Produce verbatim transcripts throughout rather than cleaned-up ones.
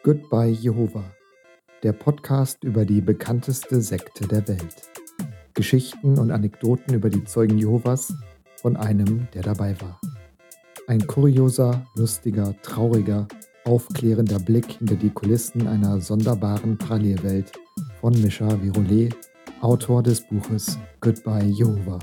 Goodbye Jehova, der Podcast über die bekannteste Sekte der Welt. Geschichten und Anekdoten über die Zeugen Jehovas von einem, der dabei war. Ein kurioser, lustiger, trauriger, aufklärender Blick hinter die Kulissen einer sonderbaren Parallelwelt von Mischa Virolet, Autor des Buches Goodbye Jehova.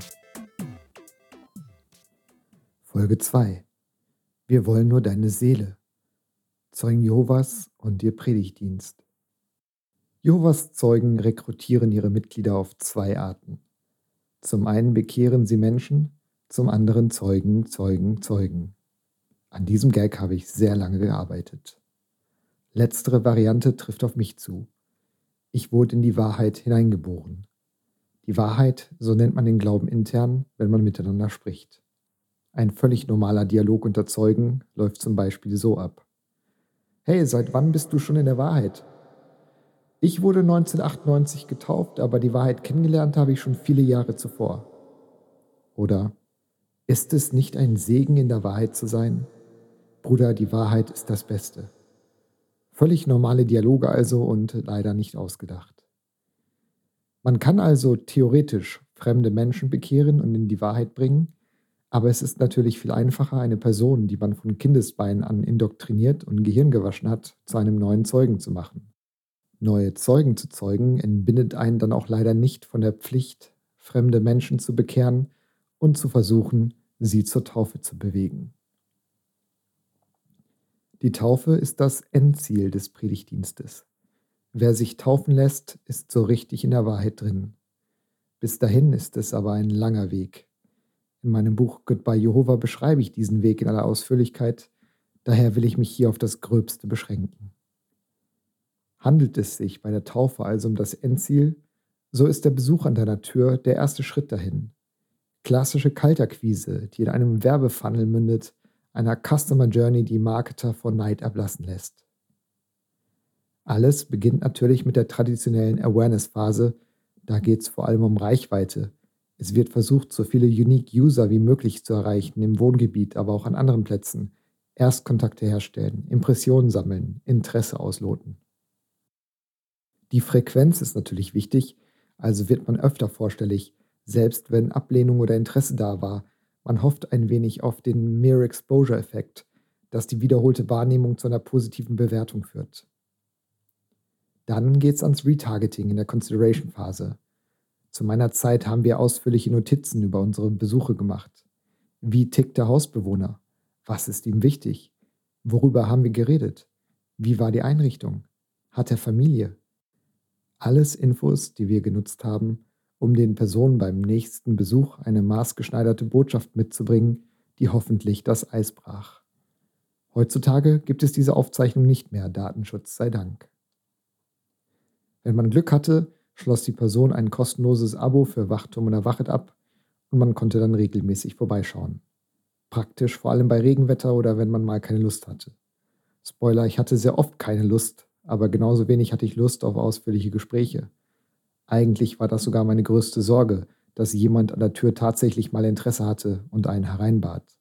Folge zwei. Wir wollen nur deine Seele. Zeugen Jehovas und ihr Predigtdienst. Jehovas Zeugen rekrutieren ihre Mitglieder auf zwei Arten. Zum einen bekehren sie Menschen, zum anderen Zeugen, Zeugen, Zeugen. An diesem Gag habe ich sehr lange gearbeitet. Letztere Variante trifft auf mich zu. Ich wurde in die Wahrheit hineingeboren. Die Wahrheit, so nennt man den Glauben intern, wenn man miteinander spricht. Ein völlig normaler Dialog unter Zeugen läuft zum Beispiel so ab. Hey, seit wann bist du schon in der Wahrheit? Ich wurde neunzehnhundertachtundneunzig getauft, aber die Wahrheit kennengelernt habe ich schon viele Jahre zuvor. Oder, ist es nicht ein Segen, in der Wahrheit zu sein? Bruder, die Wahrheit ist das Beste. Völlig normale Dialoge also und leider nicht ausgedacht. Man kann also theoretisch fremde Menschen bekehren und in die Wahrheit bringen, aber es ist natürlich viel einfacher, eine Person, die man von Kindesbeinen an indoktriniert und Gehirn gewaschen hat, zu einem neuen Zeugen zu machen. Neue Zeugen zu zeugen entbindet einen dann auch leider nicht von der Pflicht, fremde Menschen zu bekehren und zu versuchen, sie zur Taufe zu bewegen. Die Taufe ist das Endziel des Predigtdienstes. Wer sich taufen lässt, ist so richtig in der Wahrheit drin. Bis dahin ist es aber ein langer Weg. In meinem Buch Goodbye Jehova beschreibe ich diesen Weg in aller Ausführlichkeit, daher will ich mich hier auf das Gröbste beschränken. Handelt es sich bei der Taufe also um das Endziel, so ist der Besuch an deiner Tür der erste Schritt dahin. Klassische Kaltakquise, die in einem Werbefunnel mündet, einer Customer Journey, die Marketer vor Neid erblassen lässt. Alles beginnt natürlich mit der traditionellen Awareness-Phase, da geht es vor allem um Reichweite. Es wird versucht, so viele Unique User wie möglich zu erreichen, im Wohngebiet, aber auch an anderen Plätzen. Erstkontakte herstellen, Impressionen sammeln, Interesse ausloten. Die Frequenz ist natürlich wichtig, also wird man öfter vorstellig, selbst wenn Ablehnung oder Interesse da war. Man hofft ein wenig auf den Mere-Exposure-Effekt, dass die wiederholte Wahrnehmung zu einer positiven Bewertung führt. Dann geht es ans Retargeting in der Consideration-Phase. Zu meiner Zeit haben wir ausführliche Notizen über unsere Besuche gemacht. Wie tickt der Hausbewohner? Was ist ihm wichtig? Worüber haben wir geredet? Wie war die Einrichtung? Hat er Familie? Alles Infos, die wir genutzt haben, um den Personen beim nächsten Besuch eine maßgeschneiderte Botschaft mitzubringen, die hoffentlich das Eis brach. Heutzutage gibt es diese Aufzeichnung nicht mehr, Datenschutz sei Dank. Wenn man Glück hatte, schloss die Person ein kostenloses Abo für Wachturm und Erwachet ab und man konnte dann regelmäßig vorbeischauen. Praktisch vor allem bei Regenwetter oder wenn man mal keine Lust hatte. Spoiler, ich hatte sehr oft keine Lust, aber genauso wenig hatte ich Lust auf ausführliche Gespräche. Eigentlich war das sogar meine größte Sorge, dass jemand an der Tür tatsächlich mal Interesse hatte und einen hereinbat.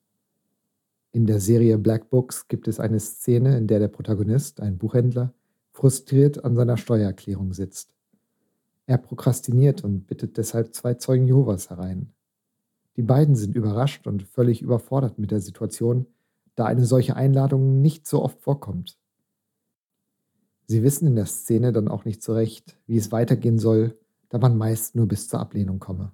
In der Serie Black Books gibt es eine Szene, in der der Protagonist, ein Buchhändler, frustriert an seiner Steuererklärung sitzt. Er prokrastiniert und bittet deshalb zwei Zeugen Jehovas herein. Die beiden sind überrascht und völlig überfordert mit der Situation, da eine solche Einladung nicht so oft vorkommt. Sie wissen in der Szene dann auch nicht so recht, wie es weitergehen soll, da man meist nur bis zur Ablehnung komme.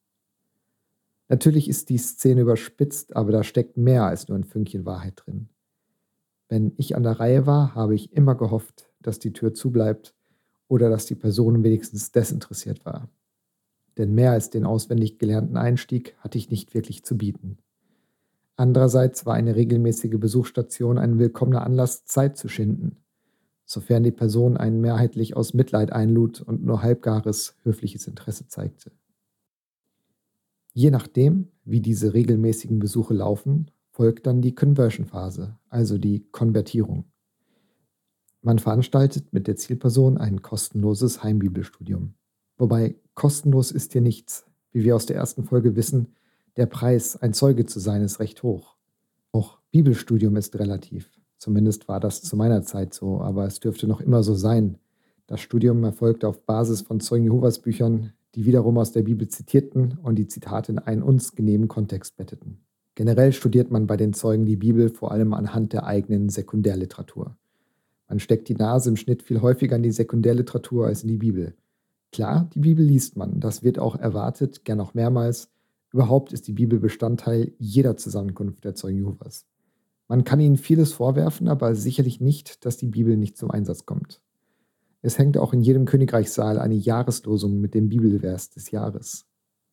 Natürlich ist die Szene überspitzt, aber da steckt mehr als nur ein Fünkchen Wahrheit drin. Wenn ich an der Reihe war, habe ich immer gehofft, dass die Tür zubleibt oder dass die Person wenigstens desinteressiert war. Denn mehr als den auswendig gelernten Einstieg hatte ich nicht wirklich zu bieten. Andererseits war eine regelmäßige Besuchsstation ein willkommener Anlass, Zeit zu schinden, sofern die Person einen mehrheitlich aus Mitleid einlud und nur halbgares, höfliches Interesse zeigte. Je nachdem, wie diese regelmäßigen Besuche laufen, folgt dann die Conversion-Phase, also die Konvertierung. Man veranstaltet mit der Zielperson ein kostenloses Heimbibelstudium. Wobei kostenlos ist hier nichts. Wie wir aus der ersten Folge wissen, der Preis, ein Zeuge zu sein, ist recht hoch. Auch Bibelstudium ist relativ. Zumindest war das zu meiner Zeit so, aber es dürfte noch immer so sein. Das Studium erfolgte auf Basis von Zeugen Jehovas Büchern, die wiederum aus der Bibel zitierten und die Zitate in einen uns genehmen Kontext betteten. Generell studiert man bei den Zeugen die Bibel vor allem anhand der eigenen Sekundärliteratur. Man steckt die Nase im Schnitt viel häufiger in die Sekundärliteratur als in die Bibel. Klar, die Bibel liest man, das wird auch erwartet, gern auch mehrmals. Überhaupt ist die Bibel Bestandteil jeder Zusammenkunft der Zeugen Jehovas. Man kann ihnen vieles vorwerfen, aber sicherlich nicht, dass die Bibel nicht zum Einsatz kommt. Es hängt auch in jedem Königreichssaal eine Jahreslosung mit dem Bibelvers des Jahres.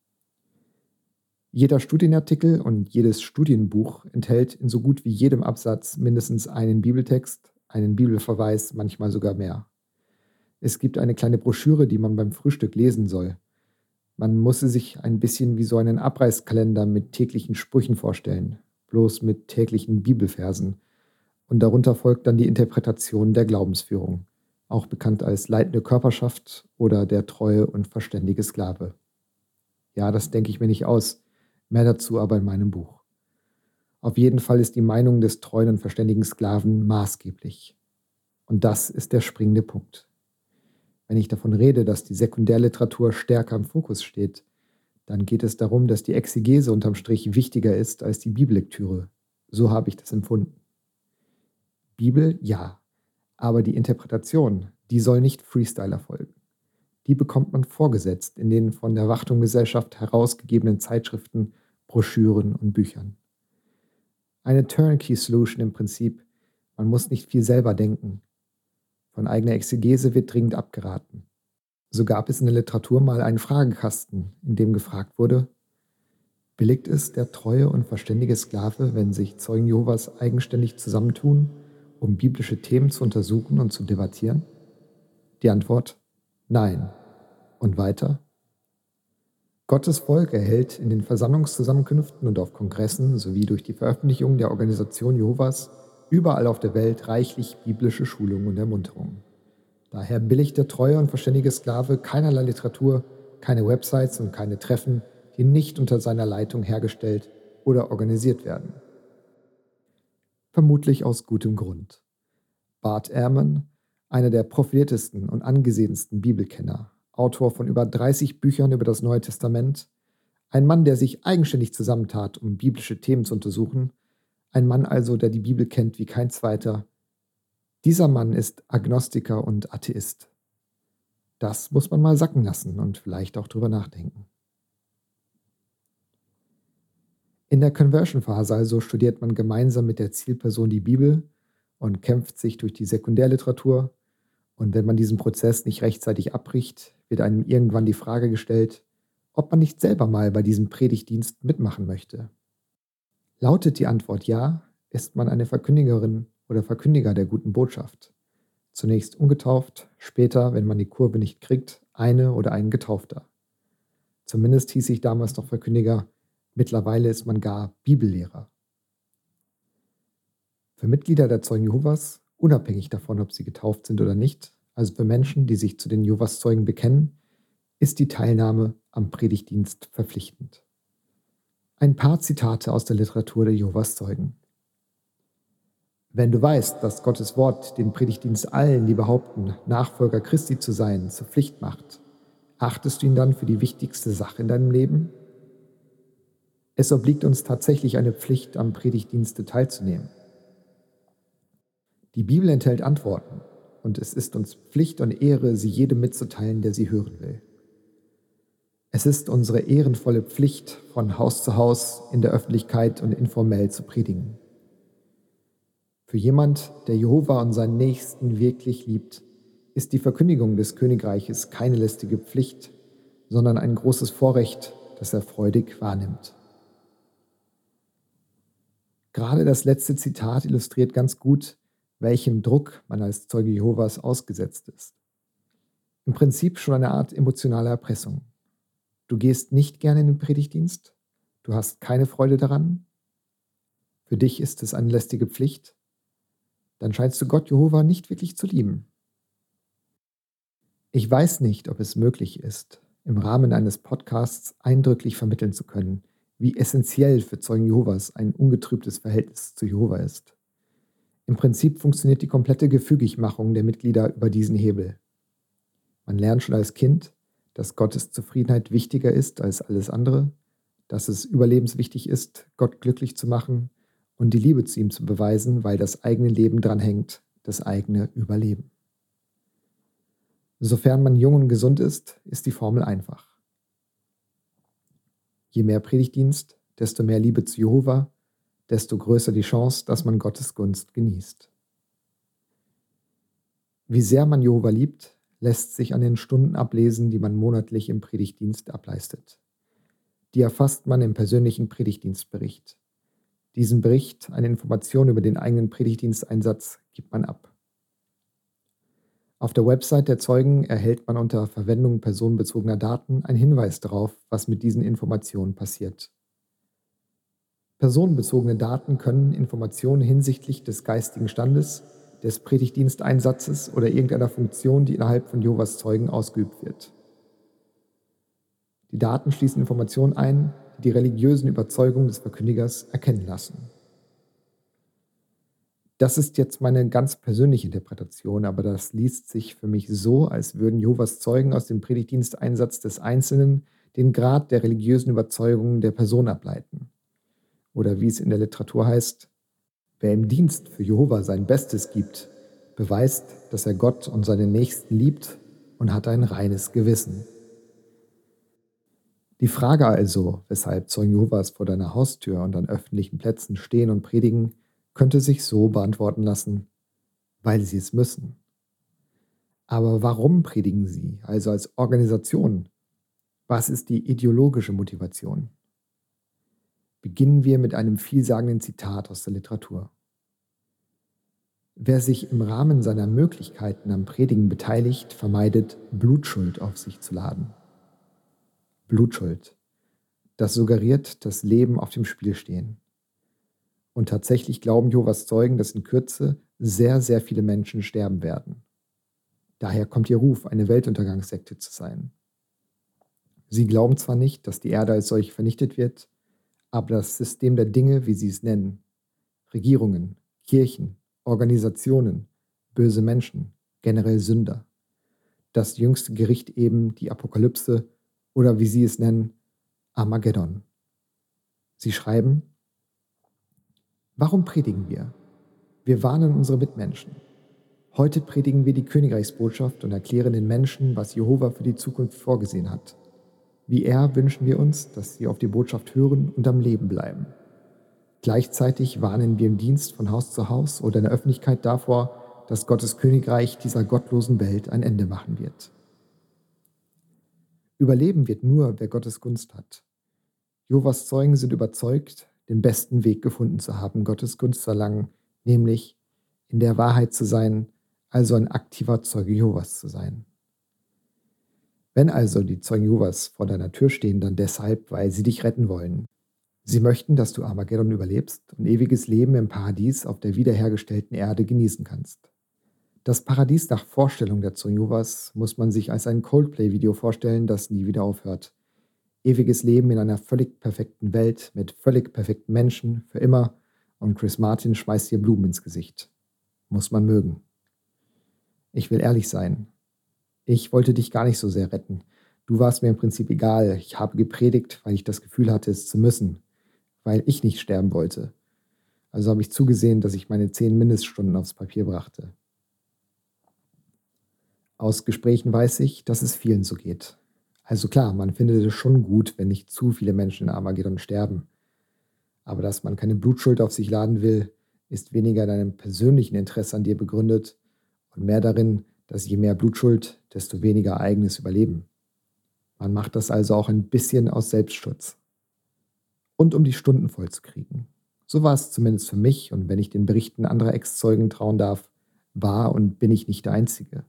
Jeder Studienartikel und jedes Studienbuch enthält in so gut wie jedem Absatz mindestens einen Bibeltext, einen Bibelverweis, manchmal sogar mehr. Es gibt eine kleine Broschüre, die man beim Frühstück lesen soll. Man muss sie sich ein bisschen wie so einen Abreißkalender mit täglichen Sprüchen vorstellen, bloß mit täglichen Bibelversen. Und darunter folgt dann die Interpretation der Glaubensführung, auch bekannt als leitende Körperschaft oder der treue und verständige Sklave. Ja, das denke ich mir nicht aus, mehr dazu aber in meinem Buch. Auf jeden Fall ist die Meinung des treuen und verständigen Sklaven maßgeblich. Und das ist der springende Punkt. Wenn ich davon rede, dass die Sekundärliteratur stärker im Fokus steht, dann geht es darum, dass die Exegese unterm Strich wichtiger ist als die Bibellektüre. So habe ich das empfunden. Bibel, ja, aber die Interpretation, die soll nicht Freestyle erfolgen. Die bekommt man vorgesetzt in den von der Wachtum-Gesellschaft herausgegebenen Zeitschriften, Broschüren und Büchern. Eine Turnkey-Solution im Prinzip. Man muss nicht viel selber denken. Von eigener Exegese wird dringend abgeraten. So gab es in der Literatur mal einen Fragekasten, in dem gefragt wurde: Billigt es der treue und verständige Sklave, wenn sich Zeugen Jehovas eigenständig zusammentun, um biblische Themen zu untersuchen und zu debattieren? Die Antwort: Nein. Und weiter? Gottes Volk erhält in den Versammlungszusammenkünften und auf Kongressen sowie durch die Veröffentlichung der Organisation Jehovas überall auf der Welt reichlich biblische Schulung und Ermunterung. Daher billigt der treue und verständige Sklave keinerlei Literatur, keine Websites und keine Treffen, die nicht unter seiner Leitung hergestellt oder organisiert werden. Vermutlich aus gutem Grund. Bart Ehrman, einer der profiliertesten und angesehensten Bibelkenner, Autor von über dreißig Büchern über das Neue Testament, ein Mann, der sich eigenständig zusammentat, um biblische Themen zu untersuchen, ein Mann also, der die Bibel kennt wie kein zweiter. Dieser Mann ist Agnostiker und Atheist. Das muss man mal sacken lassen und vielleicht auch drüber nachdenken. In der Conversion-Phase also studiert man gemeinsam mit der Zielperson die Bibel und kämpft sich durch die Sekundärliteratur. Und wenn man diesen Prozess nicht rechtzeitig abbricht, wird einem irgendwann die Frage gestellt, ob man nicht selber mal bei diesem Predigtdienst mitmachen möchte. Lautet die Antwort ja, ist man eine Verkündigerin oder Verkündiger der guten Botschaft. Zunächst ungetauft, später, wenn man die Kurve nicht kriegt, eine oder ein Getaufter. Zumindest hieß ich damals noch Verkündiger, mittlerweile ist man gar Bibellehrer. Für Mitglieder der Zeugen Jehovas, unabhängig davon, ob sie getauft sind oder nicht, also für Menschen, die sich zu den Jehovas-Zeugen bekennen, ist die Teilnahme am Predigtdienst verpflichtend. Ein paar Zitate aus der Literatur der Jehovas-Zeugen. Wenn du weißt, dass Gottes Wort den Predigtdienst allen, die behaupten, Nachfolger Christi zu sein, zur Pflicht macht, achtest du ihn dann für die wichtigste Sache in deinem Leben? Es obliegt uns tatsächlich eine Pflicht, am Predigtdienste teilzunehmen. Die Bibel enthält Antworten und es ist uns Pflicht und Ehre, sie jedem mitzuteilen, der sie hören will. Es ist unsere ehrenvolle Pflicht, von Haus zu Haus, in der Öffentlichkeit und informell zu predigen. Für jemand, der Jehova und seinen Nächsten wirklich liebt, ist die Verkündigung des Königreiches keine lästige Pflicht, sondern ein großes Vorrecht, das er freudig wahrnimmt. Gerade das letzte Zitat illustriert ganz gut, welchem Druck man als Zeuge Jehovas ausgesetzt ist. Im Prinzip schon eine Art emotionale Erpressung. Du gehst nicht gerne in den Predigtdienst? Du hast keine Freude daran? Für dich ist es eine lästige Pflicht? Dann scheinst du Gott Jehova nicht wirklich zu lieben. Ich weiß nicht, ob es möglich ist, im Rahmen eines Podcasts eindrücklich vermitteln zu können, wie essentiell für Zeugen Jehovas ein ungetrübtes Verhältnis zu Jehova ist. Im Prinzip funktioniert die komplette Gefügigmachung der Mitglieder über diesen Hebel. Man lernt schon als Kind, dass Gottes Zufriedenheit wichtiger ist als alles andere, dass es überlebenswichtig ist, Gott glücklich zu machen und die Liebe zu ihm zu beweisen, weil das eigene Leben dran hängt, das eigene Überleben. Sofern man jung und gesund ist, ist die Formel einfach. Je mehr Predigtdienst, desto mehr Liebe zu Jehova, desto größer die Chance, dass man Gottes Gunst genießt. Wie sehr man Jehova liebt, lässt sich an den Stunden ablesen, die man monatlich im Predigtdienst ableistet. Die erfasst man im persönlichen Predigtdienstbericht. Diesen Bericht, eine Information über den eigenen Predigtdiensteinsatz, gibt man ab. Auf der Website der Zeugen erhält man unter Verwendung personenbezogener Daten einen Hinweis darauf, was mit diesen Informationen passiert. Personenbezogene Daten können Informationen hinsichtlich des geistigen Standes, des Predigtdiensteinsatzes oder irgendeiner Funktion, die innerhalb von Jehovas Zeugen ausgeübt wird. Die Daten schließen Informationen ein, die die religiösen Überzeugungen des Verkündigers erkennen lassen. Das ist jetzt meine ganz persönliche Interpretation, aber das liest sich für mich so, als würden Jehovas Zeugen aus dem Predigtdiensteinsatz des Einzelnen den Grad der religiösen Überzeugung der Person ableiten. Oder wie es in der Literatur heißt, wer im Dienst für Jehova sein Bestes gibt, beweist, dass er Gott und seinen Nächsten liebt und hat ein reines Gewissen. Die Frage also, weshalb Zeugen Jehovas vor deiner Haustür und an öffentlichen Plätzen stehen und predigen, könnte sich so beantworten lassen, weil sie es müssen. Aber warum predigen sie, also als Organisation? Was ist die ideologische Motivation? Beginnen wir mit einem vielsagenden Zitat aus der Literatur. Wer sich im Rahmen seiner Möglichkeiten am Predigen beteiligt, vermeidet, Blutschuld auf sich zu laden. Blutschuld. Das suggeriert, dass Leben auf dem Spiel stehen. Und tatsächlich glauben Jehovas Zeugen, dass in Kürze sehr, sehr viele Menschen sterben werden. Daher kommt ihr Ruf, eine Weltuntergangssekte zu sein. Sie glauben zwar nicht, dass die Erde als solche vernichtet wird, aber das System der Dinge, wie sie es nennen, Regierungen, Kirchen, Organisationen, böse Menschen, generell Sünder, das jüngste Gericht eben die Apokalypse oder wie sie es nennen, Armageddon. Sie schreiben, warum predigen wir? Wir warnen unsere Mitmenschen. Heute predigen wir die Königreichsbotschaft und erklären den Menschen, was Jehova für die Zukunft vorgesehen hat. Wie er wünschen wir uns, dass sie auf die Botschaft hören und am Leben bleiben. Gleichzeitig warnen wir im Dienst von Haus zu Haus oder in der Öffentlichkeit davor, dass Gottes Königreich dieser gottlosen Welt ein Ende machen wird. Überleben wird nur, wer Gottes Gunst hat. Jehovas Zeugen sind überzeugt, den besten Weg gefunden zu haben, Gottes Gunst zu erlangen, nämlich in der Wahrheit zu sein, also ein aktiver Zeuge Jehovas zu sein. Wenn also die Zeugen Jehovas vor deiner Tür stehen, dann deshalb, weil sie dich retten wollen. Sie möchten, dass du Armageddon überlebst und ewiges Leben im Paradies auf der wiederhergestellten Erde genießen kannst. Das Paradies nach Vorstellung der Zeugen Jehovas muss man sich als ein Coldplay-Video vorstellen, das nie wieder aufhört. Ewiges Leben in einer völlig perfekten Welt mit völlig perfekten Menschen für immer und Chris Martin schmeißt dir Blumen ins Gesicht. Muss man mögen. Ich will ehrlich sein. Ich wollte dich gar nicht so sehr retten. Du warst mir im Prinzip egal. Ich habe gepredigt, weil ich das Gefühl hatte, es zu müssen. Weil ich nicht sterben wollte. Also habe ich zugesehen, dass ich meine zehn Mindeststunden aufs Papier brachte. Aus Gesprächen weiß ich, dass es vielen so geht. Also klar, man findet es schon gut, wenn nicht zu viele Menschen in Armageddon sterben. Aber dass man keine Blutschuld auf sich laden will, ist weniger in einem persönlichen Interesse an dir begründet und mehr darin, dass je mehr Blutschuld, desto weniger eigenes Überleben. Man macht das also auch ein bisschen aus Selbstschutz. Und um die Stunden voll zu kriegen. So war es zumindest für mich und wenn ich den Berichten anderer Ex-Zeugen trauen darf, war und bin ich nicht der Einzige.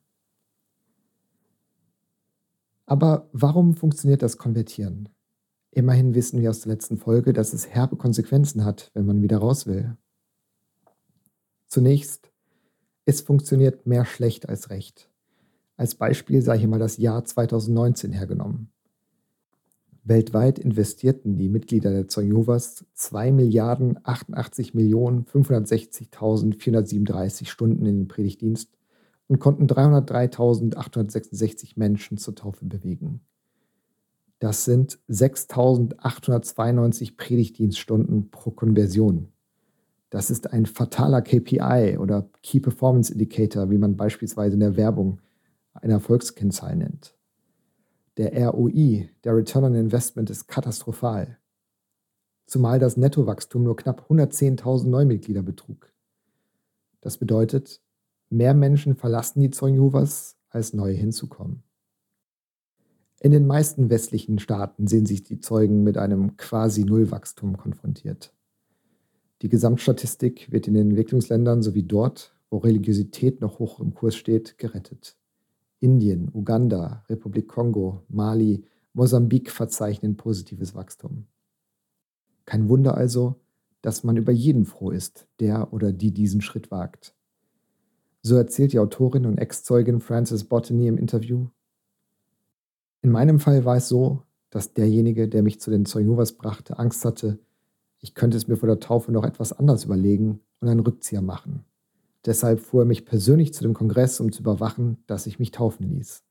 Aber warum funktioniert das Konvertieren? Immerhin wissen wir aus der letzten Folge, dass es herbe Konsequenzen hat, wenn man wieder raus will. Zunächst, es funktioniert mehr schlecht als recht. Als Beispiel sei hier mal das Jahr zweitausendneunzehn hergenommen. Weltweit investierten die Mitglieder der Zeugen Jehovas zwei Milliarden achtundachtzig Millionen fünfhundertsechzigtausendvierhundertsiebenunddreißig Stunden in den Predigtdienst und konnten dreihundertdreitausendachthundertsechsundsechzig Menschen zur Taufe bewegen. Das sind sechstausendachthundertzweiundneunzig Predigtdienststunden pro Konversion. Das ist ein fataler K P I oder Key Performance Indicator, wie man beispielsweise in der Werbung eine Erfolgskennzahl nennt. Der R O I, der Return on Investment, ist katastrophal. Zumal das Nettowachstum nur knapp hundertzehntausend Neumitglieder betrug. Das bedeutet, mehr Menschen verlassen die Zeugen Jehovas, als neue hinzukommen. In den meisten westlichen Staaten sehen sich die Zeugen mit einem Quasi-Null-Wachstum konfrontiert. Die Gesamtstatistik wird in den Entwicklungsländern sowie dort, wo Religiosität noch hoch im Kurs steht, gerettet. Indien, Uganda, Republik Kongo, Mali, Mosambik verzeichnen positives Wachstum. Kein Wunder also, dass man über jeden froh ist, der oder die diesen Schritt wagt. So erzählt die Autorin und Ex-Zeugin Frances Botany im Interview: In meinem Fall war es so, dass derjenige, der mich zu den Zeugen Jehovas brachte, Angst hatte, ich könnte es mir vor der Taufe noch etwas anders überlegen und einen Rückzieher machen. Deshalb fuhr er mich persönlich zu dem Kongress, um zu überwachen, dass ich mich taufen ließ.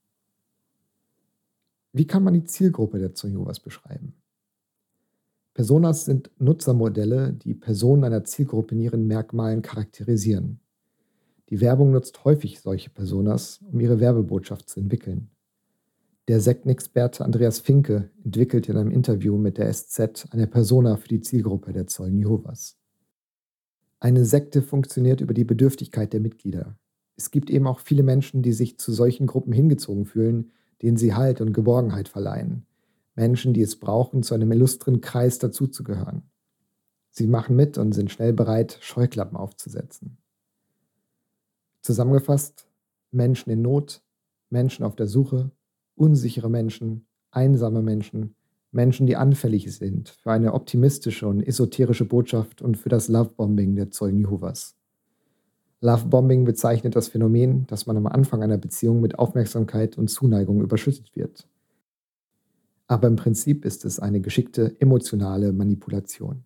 Wie kann man die Zielgruppe der Zeugen Jehovas beschreiben? Personas sind Nutzermodelle, die Personen einer Zielgruppe in ihren Merkmalen charakterisieren. Die Werbung nutzt häufig solche Personas, um ihre Werbebotschaft zu entwickeln. Der Sektenexperte Andreas Finke entwickelt in einem Interview mit der S Z eine Persona für die Zielgruppe der Zeugen Jehovas. Eine Sekte funktioniert über die Bedürftigkeit der Mitglieder. Es gibt eben auch viele Menschen, die sich zu solchen Gruppen hingezogen fühlen, denen sie Halt und Geborgenheit verleihen. Menschen, die es brauchen, zu einem illustren Kreis dazuzugehören. Sie machen mit und sind schnell bereit, Scheuklappen aufzusetzen. Zusammengefasst: Menschen in Not, Menschen auf der Suche, unsichere Menschen, einsame Menschen, Menschen, die anfällig sind für eine optimistische und esoterische Botschaft und für das Lovebombing der Zeugen Jehovas. Lovebombing bezeichnet das Phänomen, dass man am Anfang einer Beziehung mit Aufmerksamkeit und Zuneigung überschüttet wird. Aber im Prinzip ist es eine geschickte emotionale Manipulation.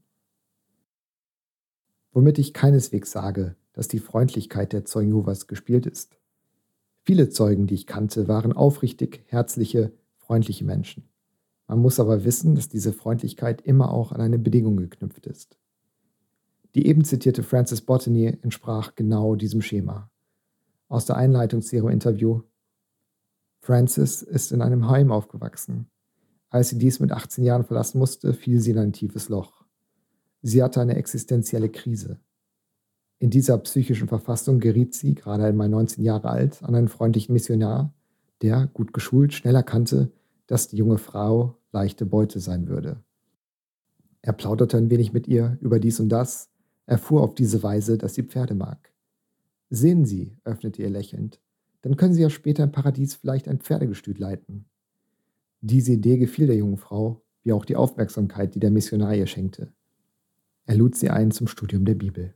Womit ich keineswegs sage, dass die Freundlichkeit der Zeugen Jehovas gespielt ist. Viele Zeugen, die ich kannte, waren aufrichtig, herzliche, freundliche Menschen. Man muss aber wissen, dass diese Freundlichkeit immer auch an eine Bedingung geknüpft ist. Die eben zitierte Frances Botany entsprach genau diesem Schema. Aus der Einleitung zu ihrem Interview: Frances ist in einem Heim aufgewachsen. Als sie dies mit achtzehn Jahren verlassen musste, fiel sie in ein tiefes Loch. Sie hatte eine existenzielle Krise. In dieser psychischen Verfassung geriet sie, gerade einmal neunzehn Jahre alt, an einen freundlichen Missionar, der, gut geschult, schnell erkannte, dass die junge Frau leichte Beute sein würde. Er plauderte ein wenig mit ihr über dies und das, erfuhr auf diese Weise, dass sie Pferde mag. Sehen Sie, öffnete ihr lächelnd, dann können Sie ja später im Paradies vielleicht ein Pferdegestüt leiten. Diese Idee gefiel der jungen Frau, wie auch die Aufmerksamkeit, die der Missionar ihr schenkte. Er lud sie ein zum Studium der Bibel.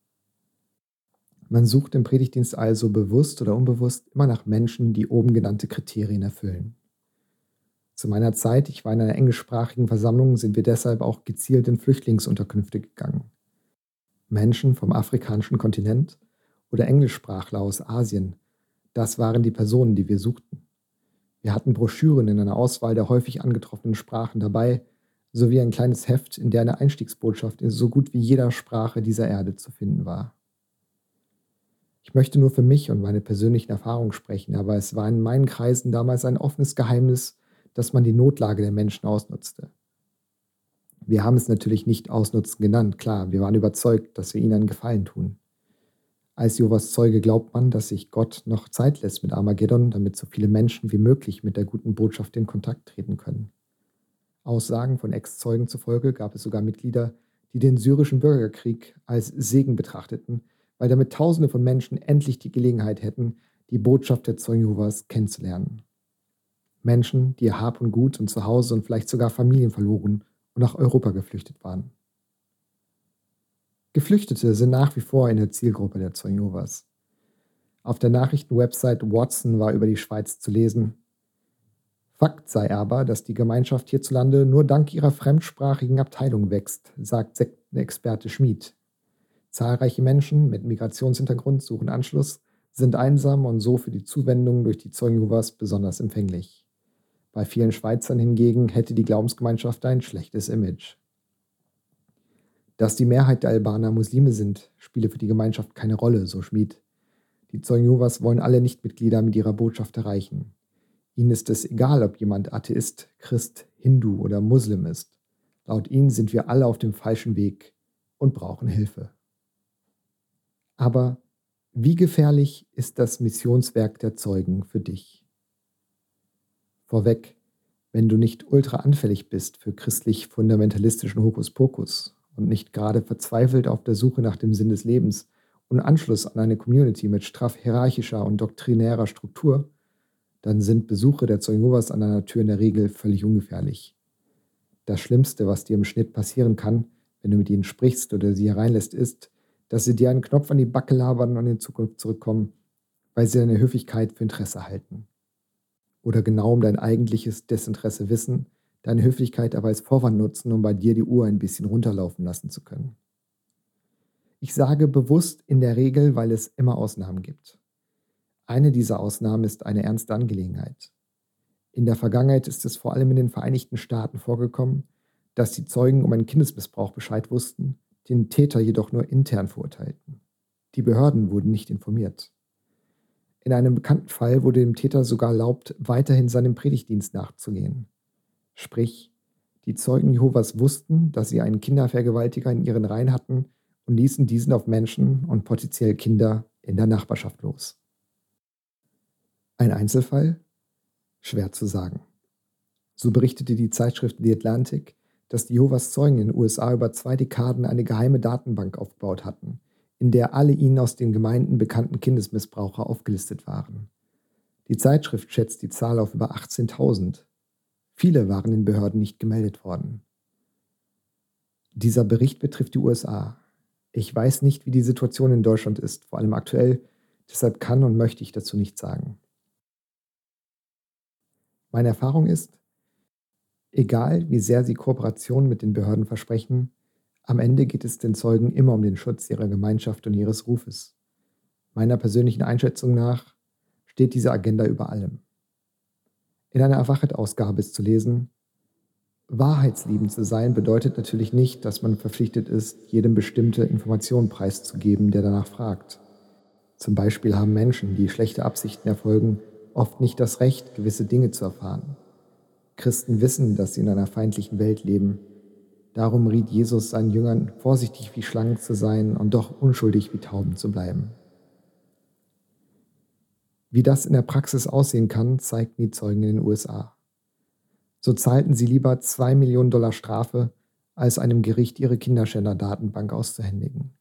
Man sucht im Predigtdienst also bewusst oder unbewusst immer nach Menschen, die oben genannte Kriterien erfüllen. Zu meiner Zeit, ich war in einer englischsprachigen Versammlung, sind wir deshalb auch gezielt in Flüchtlingsunterkünfte gegangen. Menschen vom afrikanischen Kontinent oder Englischsprachler aus Asien, das waren die Personen, die wir suchten. Wir hatten Broschüren in einer Auswahl der häufig angetroffenen Sprachen dabei, sowie ein kleines Heft, in der eine Einstiegsbotschaft in so gut wie jeder Sprache dieser Erde zu finden war. Ich möchte nur für mich und meine persönlichen Erfahrungen sprechen, aber es war in meinen Kreisen damals ein offenes Geheimnis, dass man die Notlage der Menschen ausnutzte. Wir haben es natürlich nicht ausnutzen genannt, klar, wir waren überzeugt, dass wir ihnen einen Gefallen tun. Als Jehovas Zeuge glaubt man, dass sich Gott noch Zeit lässt mit Armageddon, damit so viele Menschen wie möglich mit der guten Botschaft in Kontakt treten können. Aussagen von Ex-Zeugen zufolge gab es sogar Mitglieder, die den syrischen Bürgerkrieg als Segen betrachteten, weil damit Tausende von Menschen endlich die Gelegenheit hätten, die Botschaft der Zeugen Jehovas kennenzulernen. Menschen, die ihr Hab und Gut und Zuhause und vielleicht sogar Familien verloren und nach Europa geflüchtet waren. Geflüchtete sind nach wie vor in der Zielgruppe der Zeugen Jehovas. Auf der Nachrichtenwebsite Watson war über die Schweiz zu lesen: Fakt sei aber, dass die Gemeinschaft hierzulande nur dank ihrer fremdsprachigen Abteilung wächst, sagt Sektenexperte Schmid. Zahlreiche Menschen mit Migrationshintergrund suchen Anschluss, sind einsam und so für die Zuwendung durch die Zeugen Jehovas besonders empfänglich. Bei vielen Schweizern hingegen hätte die Glaubensgemeinschaft ein schlechtes Image. Dass die Mehrheit der Albaner Muslime sind, spiele für die Gemeinschaft keine Rolle, so Schmid. Die Zeugen Jehovas wollen alle Nichtmitglieder mit ihrer Botschaft erreichen. Ihnen ist es egal, ob jemand Atheist, Christ, Hindu oder Muslim ist. Laut ihnen sind wir alle auf dem falschen Weg und brauchen Hilfe. Aber wie gefährlich ist das Missionswerk der Zeugen für dich? Vorweg, wenn du nicht ultra anfällig bist für christlich-fundamentalistischen Hokuspokus und nicht gerade verzweifelt auf der Suche nach dem Sinn des Lebens und Anschluss an eine Community mit straff hierarchischer und doktrinärer Struktur, dann sind Besuche der Zeugen Jehovas an deiner Tür in der Regel völlig ungefährlich. Das Schlimmste, was dir im Schnitt passieren kann, wenn du mit ihnen sprichst oder sie hereinlässt, ist, dass sie dir einen Knopf an die Backe labern und in Zukunft zurückkommen, weil sie deine Höflichkeit für Interesse halten. Oder genau um dein eigentliches Desinteresse wissen, deine Höflichkeit aber als Vorwand nutzen, um bei dir die Uhr ein bisschen runterlaufen lassen zu können. Ich sage bewusst in der Regel, weil es immer Ausnahmen gibt. Eine dieser Ausnahmen ist eine ernste Angelegenheit. In der Vergangenheit ist es vor allem in den Vereinigten Staaten vorgekommen, dass die Zeugen um einen Kindesmissbrauch Bescheid wussten, den Täter jedoch nur intern verurteilten. Die Behörden wurden nicht informiert. In einem bekannten Fall wurde dem Täter sogar erlaubt, weiterhin seinem Predigtdienst nachzugehen. Sprich, die Zeugen Jehovas wussten, dass sie einen Kindervergewaltiger in ihren Reihen hatten und ließen diesen auf Menschen und potenziell Kinder in der Nachbarschaft los. Ein Einzelfall? Schwer zu sagen. So berichtete die Zeitschrift The Atlantic, dass die Jehovas Zeugen in den U S A über zwei Dekaden eine geheime Datenbank aufgebaut hatten, in der alle ihnen aus den Gemeinden bekannten Kindesmissbraucher aufgelistet waren. Die Zeitschrift schätzt die Zahl auf über achtzehntausend. Viele waren den Behörden nicht gemeldet worden. Dieser Bericht betrifft die U S A. Ich weiß nicht, wie die Situation in Deutschland ist, vor allem aktuell, deshalb kann und möchte ich dazu nichts sagen. Meine Erfahrung ist, egal wie sehr sie Kooperation mit den Behörden versprechen, am Ende geht es den Zeugen immer um den Schutz ihrer Gemeinschaft und ihres Rufes. Meiner persönlichen Einschätzung nach steht diese Agenda über allem. In einer Erwachet-Ausgabe ist zu lesen: Wahrheitsliebend zu sein bedeutet natürlich nicht, dass man verpflichtet ist, jedem bestimmte Informationen preiszugeben, der danach fragt. Zum Beispiel haben Menschen, die schlechte Absichten erfolgen, oft nicht das Recht, gewisse Dinge zu erfahren. Christen wissen, dass sie in einer feindlichen Welt leben. Darum riet Jesus seinen Jüngern, vorsichtig wie Schlangen zu sein und doch unschuldig wie Tauben zu bleiben. Wie das in der Praxis aussehen kann, zeigten die Zeugen in den U S A. So zahlten sie lieber zwei Millionen Dollar Strafe, als einem Gericht ihre Kinderschänder-Datenbank auszuhändigen.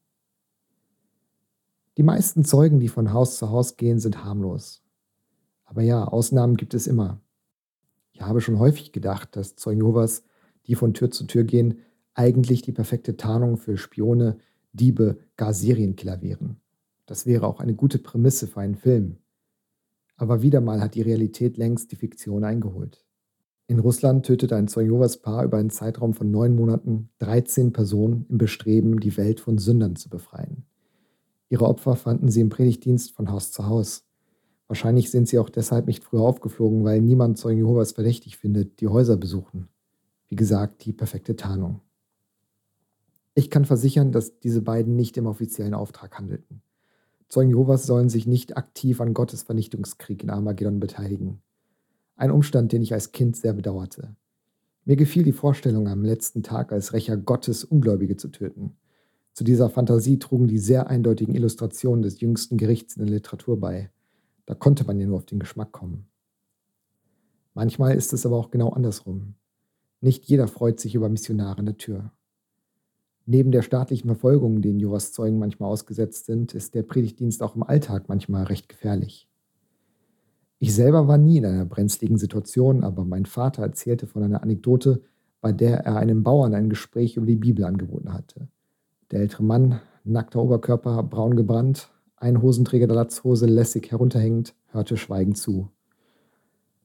Die meisten Zeugen, die von Haus zu Haus gehen, sind harmlos. Aber ja, Ausnahmen gibt es immer. Ich habe schon häufig gedacht, dass Zeugen Jehovas, die von Tür zu Tür gehen, eigentlich die perfekte Tarnung für Spione, Diebe, gar Serienkiller wären. Das wäre auch eine gute Prämisse für einen Film. Aber wieder mal hat die Realität längst die Fiktion eingeholt. In Russland tötete ein Zeugen Jehovas Paar über einen Zeitraum von neun Monaten dreizehn Personen im Bestreben, die Welt von Sündern zu befreien. Ihre Opfer fanden sie im Predigtdienst von Haus zu Haus. Wahrscheinlich sind sie auch deshalb nicht früher aufgeflogen, weil niemand Zeugen Jehovas verdächtig findet, die Häuser besuchen. Wie gesagt, die perfekte Tarnung. Ich kann versichern, dass diese beiden nicht im offiziellen Auftrag handelten. Zeugen Jehovas sollen sich nicht aktiv an Gottes Vernichtungskrieg in Armageddon beteiligen. Ein Umstand, den ich als Kind sehr bedauerte. Mir gefiel die Vorstellung, am letzten Tag als Rächer Gottes Ungläubige zu töten. Zu dieser Fantasie trugen die sehr eindeutigen Illustrationen des jüngsten Gerichts in der Literatur bei. Da konnte man ja nur auf den Geschmack kommen. Manchmal ist es aber auch genau andersrum. Nicht jeder freut sich über Missionare an der Tür. Neben der staatlichen Verfolgung, denen Jehovas Zeugen manchmal ausgesetzt sind, ist der Predigtdienst auch im Alltag manchmal recht gefährlich. Ich selber war nie in einer brenzligen Situation, aber mein Vater erzählte von einer Anekdote, bei der er einem Bauern ein Gespräch über die Bibel angeboten hatte. Der ältere Mann, nackter Oberkörper, braun gebrannt, ein Hosenträger der Latzhose lässig herunterhängend, hörte schweigend zu.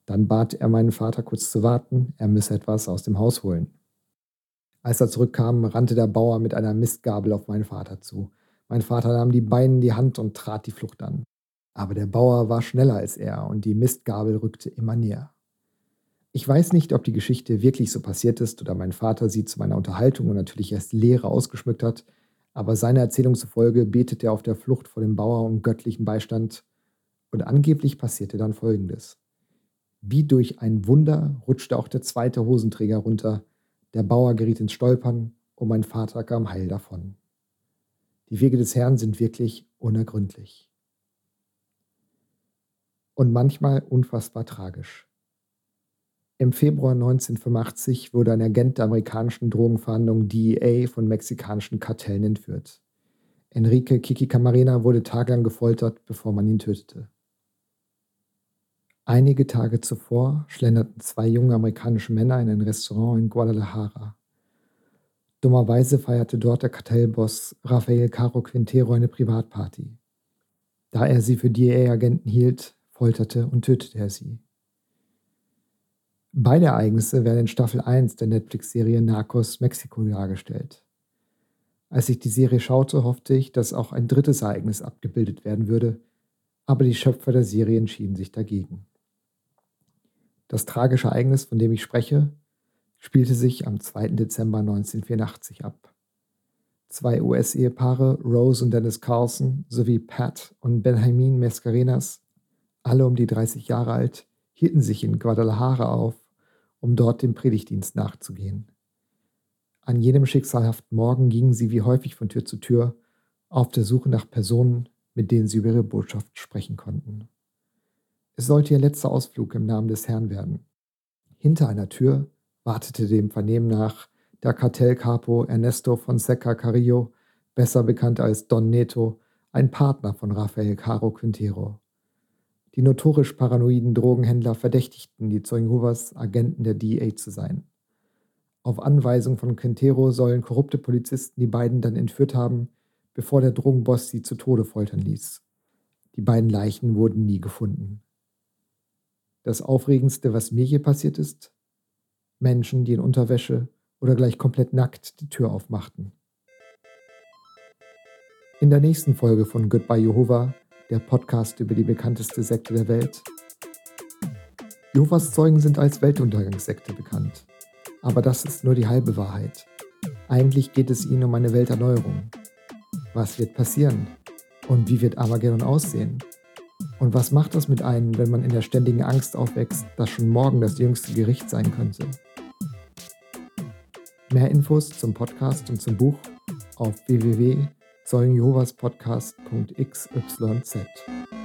Dann bat er meinen Vater kurz zu warten, er müsse etwas aus dem Haus holen. Als er zurückkam, rannte der Bauer mit einer Mistgabel auf meinen Vater zu. Mein Vater nahm die Beine in die Hand und trat die Flucht an. Aber der Bauer war schneller als er und die Mistgabel rückte immer näher. Ich weiß nicht, ob die Geschichte wirklich so passiert ist oder mein Vater sie zu meiner Unterhaltung und natürlich erst Lehre ausgeschmückt hat, aber seiner Erzählung zufolge betet er auf der Flucht vor dem Bauer um göttlichen Beistand und angeblich passierte dann Folgendes. Wie durch ein Wunder rutschte auch der zweite Hosenträger runter, der Bauer geriet ins Stolpern und mein Vater kam heil davon. Die Wege des Herrn sind wirklich unergründlich. Und manchmal unfassbar tragisch. Im Februar neunzehnhundertfünfundachtzig wurde ein Agent der amerikanischen Drogenfahndung D E A von mexikanischen Kartellen entführt. Enrique Kiki Camarena wurde tagelang gefoltert, bevor man ihn tötete. Einige Tage zuvor schlenderten zwei junge amerikanische Männer in ein Restaurant in Guadalajara. Dummerweise feierte dort der Kartellboss Rafael Caro Quintero eine Privatparty. Da er sie für D E A-Agenten hielt, folterte und tötete er sie. Beide Ereignisse werden in Staffel eins der Netflix-Serie Narcos Mexiko dargestellt. Als ich die Serie schaute, hoffte ich, dass auch ein drittes Ereignis abgebildet werden würde, aber die Schöpfer der Serie entschieden sich dagegen. Das tragische Ereignis, von dem ich spreche, spielte sich am zweiten Dezember neunzehnhundertvierundachtzig ab. Zwei U S-Ehepaare, Rose und Dennis Carlson, sowie Pat und Benjamin Mascarenas, alle um die dreißig Jahre alt, hielten sich in Guadalajara auf, um dort dem Predigtdienst nachzugehen. An jenem schicksalhaften Morgen gingen sie wie häufig von Tür zu Tür, auf der Suche nach Personen, mit denen sie über ihre Botschaft sprechen konnten. Es sollte ihr letzter Ausflug im Namen des Herrn werden. Hinter einer Tür wartete dem Vernehmen nach der Kartellcapo Ernesto Fonseca Carrillo, besser bekannt als Don Neto, ein Partner von Rafael Caro Quintero. Die notorisch paranoiden Drogenhändler verdächtigten die Zeugen Jehovas, Agenten der D E A zu sein. Auf Anweisung von Quintero sollen korrupte Polizisten die beiden dann entführt haben, bevor der Drogenboss sie zu Tode foltern ließ. Die beiden Leichen wurden nie gefunden. Das Aufregendste, was mir je passiert ist? Menschen, die in Unterwäsche oder gleich komplett nackt die Tür aufmachten. In der nächsten Folge von Goodbye Jehovah, der Podcast über die bekannteste Sekte der Welt. Jehovas Zeugen sind als Weltuntergangssekte bekannt. Aber das ist nur die halbe Wahrheit. Eigentlich geht es ihnen um eine Welterneuerung. Was wird passieren? Und wie wird Armageddon aussehen? Und was macht das mit einem, wenn man in der ständigen Angst aufwächst, dass schon morgen das jüngste Gericht sein könnte? Mehr Infos zum Podcast und zum Buch auf w w w punkt zeugen jehovas podcast punkt x y z.